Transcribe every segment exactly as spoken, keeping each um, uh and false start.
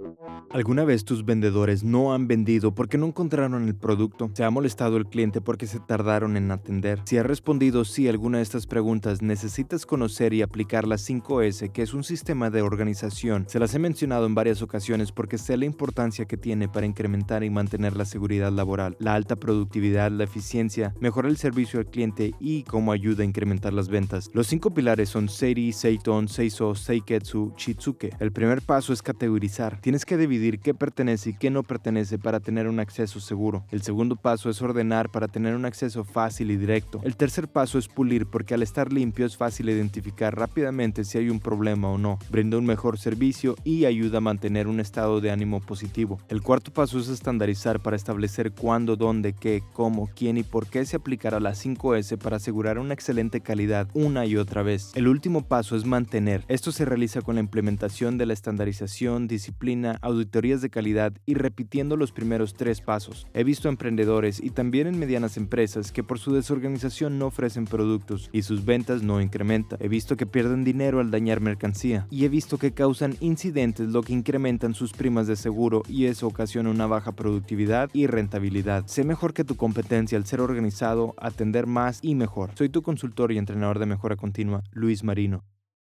¿Alguna vez tus vendedores no han vendido porque no encontraron el producto? ¿Se ha molestado el cliente porque se tardaron en atender? Si has respondido sí a alguna de estas preguntas, necesitas conocer y aplicar las cinco ese, que es un sistema de organización. Se las he mencionado en varias ocasiones porque sé la importancia que tiene para incrementar y mantener la seguridad laboral, la alta productividad, la eficiencia, mejorar el servicio al cliente y cómo ayuda a incrementar las ventas. Los cinco pilares son Seiri, Seiton, Seiso, Seiketsu, Shitsuke. El primer paso es categorizar. Tienes que dividir qué pertenece y qué no pertenece para tener un acceso seguro. El segundo paso es ordenar para tener un acceso fácil y directo. El tercer paso es pulir, porque al estar limpio es fácil identificar rápidamente si hay un problema o no. Brinda un mejor servicio y ayuda a mantener un estado de ánimo positivo. El cuarto paso es estandarizar para establecer cuándo, dónde, qué, cómo, quién y por qué se aplicará las cinco ese para asegurar una excelente calidad una y otra vez. El último paso es mantener. Esto se realiza con la implementación de la estandarización, disciplina, auditoría de calidad y repitiendo los primeros tres pasos. He visto emprendedores y también en medianas empresas que por su desorganización no ofrecen productos y sus ventas no incrementan. He visto que pierden dinero al dañar mercancía y he visto que causan incidentes, lo que incrementan sus primas de seguro y eso ocasiona una baja productividad y rentabilidad. Sé mejor que tu competencia al ser organizado, atender más y mejor. Soy tu consultor y entrenador de mejora continua, Luis Marino.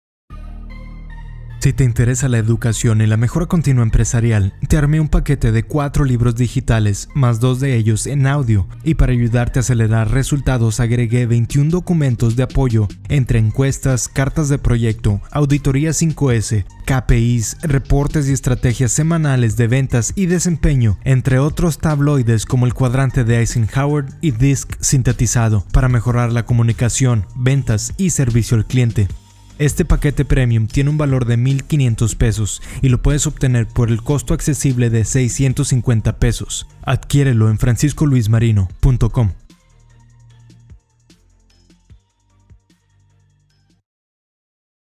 Si te interesa la educación y la mejora continua empresarial, te armé un paquete de cuatro libros digitales, más dos de ellos en audio, y para ayudarte a acelerar resultados agregué veintiún documentos de apoyo, entre encuestas, cartas de proyecto, auditoría cinco ese, K P Is, reportes y estrategias semanales de ventas y desempeño, entre otros tabloides como el cuadrante de Eisenhower y D I S C sintetizado, para mejorar la comunicación, ventas y servicio al cliente. Este paquete premium tiene un valor de mil quinientos pesos y lo puedes obtener por el costo accesible de seiscientos cincuenta pesos. Adquiérelo en francisco luis marino punto com.